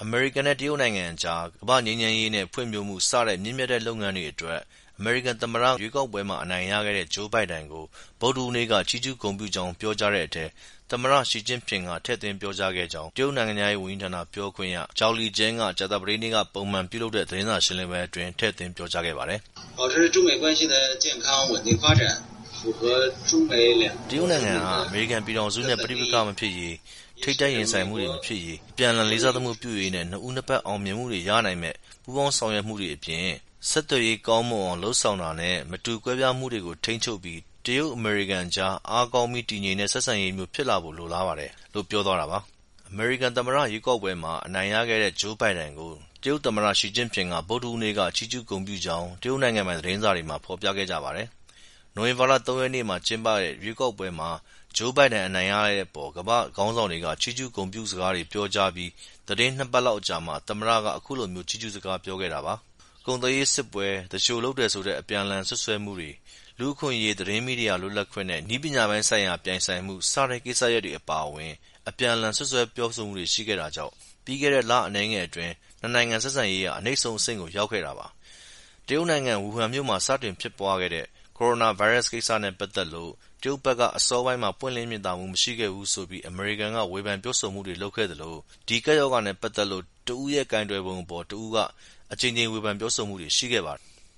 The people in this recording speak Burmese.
အမေရိကန်နဲ့တရုတ်နိုင်ငံအကြားကမ္ဘာ့ငြိမ်းချမ်းရေးနဲ့ဖွံ့ဖြိုးမှုစတဲ့မြင့်မြတ်တဲ့လုပ်ငန်းတွေအတွက်အမေရိကန်သမ္မတရွေးကောက်ပွဲမှာအနိုင်ရခဲ့တဲ့ Joe Biden ကိုဗုဒ္ဓဟူးနေ့ကချီးကျူးဂုဏ်ပြုကြောင်းပြောကြားတဲ့အထဲသမ္မတ Xi Jinping ကထည့်သွင်းပြောကြားခဲ့ကြောင်းတရုတ်နိုင်ငံခြားရေးဝန်ကြီးဌာနပြောခွင့်ရ Zhao Lijian ကကြာသပတေးနေ့ကပုံမှန်ပြုလုပ်တဲ့သတင်းစာရှင်းလင်းပွဲအတွင်းထည့်သွင်းပြောကြားခဲ့ပါတယ်။保持中美关系的健康稳定发展符合中美两တရုတ်နိုင်ငံဟာအမေရိကန်ပြည်ထောင်စုနဲ့ပဋိပက္ခမဖြစ်ရေးထိပ်တိုက်ရင်ဆိုင်မှုတွေမဖြစ်ရေးအပြန်အလှန်လေးစားသမှုပြုရေးနဲ့နှစ်ဦးနှစ်ဖက်အောင်မြင်မှုတွေရနိုင်မဲ့ပူးပေါင်းဆောင်ရွက်မှုတွေအပြင်ဆက်သွယ်ရေးကောင်းမွန်အောင်လုပ်ဆောင်တာနဲ့မတူကွဲပြားမှုတွေကိုထိန်းချုပ်ပြီးတရုတ်-အမေရိကန်ကြားအားကောင်းပြီးတည်ငြိမ်တဲ့ဆက်ဆံရေးမျိုးဖြစ်လာဖို့လိုလားပါတယ်လို့ပြောသွားတာပါ။အမေရိကန်သမ္မတရွေးကောက်ပွဲမှာအနိုင်ရခဲ့တဲ့ Joe Biden ကိုတရုတ်သမ္မတ Xi Jinping ကဗုဒ္ဓဟူးနေ့ကချီးကျူးဂုဏ်ပြုကြောင်းတရုတ်နိုင်ငံပိုင်သတင်းစာတွေမှာဖော်ပြခဲ့ကြပါတယ်။နိုဝင်ဘာလ 3 ရက်နေ့မှာကျင်းပတဲ့ရွေးကောက်ပွဲမှာJoe Biden အနိုင်ရတဲ့အပေါ်ကမ္ဘာ့ခေါင်းဆောင်တွေကချီးကျူးဂုဏ်ပြုစကားတွေပြောကြားပြီးသီတင်း 2 ပတ်လောက်အကြာမှာသမ္မတကအခုလိုမျိုးချီးကျူးစကားပြောခဲ့တာပါ။ကုန်သွယ်ရေးစစ်ပွဲ၊သူလျှိုလုပ်တယ်ဆိုတဲ့အပြန်အလှန်စွပ်စွဲမှုတွေ၊လူ့အခွင့်အရေး၊သတင်းမီဒီယာလွတ်လပ်ခွင့်နဲ့နည်းပညာပိုင်းဆိုင်ရာပြိုင်ဆိုင်မှုစတဲ့ကိစ္စရပ်တွေအပါအဝင်အပြန်အလှန်စွပ်စွဲပြောဆိုမှုတွေရှိခဲ့တာကြောင့်ပြီးခဲ့တဲ့လအနည်းငယ်အတွင်းနှစ်နိုင်ငံဆက်ဆံရေးဟာအနိမ့်ဆုံးအဆင့်ကိုရောက်ခဲ့တာပါ။တရုတ်နိုင်ငံဝူဟန်မြို့မှာစတင်ဖြစ်ပွားခဲ့တဲ့ကိုရိုနာဗိုင်းရပ်စ်ကိစ္စနဲ့ပတ်သက်လို့တရုတ်ဘက်ကအစောပိုင်းမှာပွင့်လင်းမြင်သာမှုမရှိခဲ့ဘူးဆိုပြီးအမေရိကန်ကဝေဖန်ပြောဆိုမှုတွေလုပ်ခဲ့သလိုဒီကပ်ရောဂါနဲ့ပတ်သက်လို့တဦးရဲ့ကိုင်တွယ်ပုံအပေါ်တဦးကအကြိမ်ကြိမ်ဝေဖန်ပြောဆိုမှုတွေရှိခဲ့ပါတယ်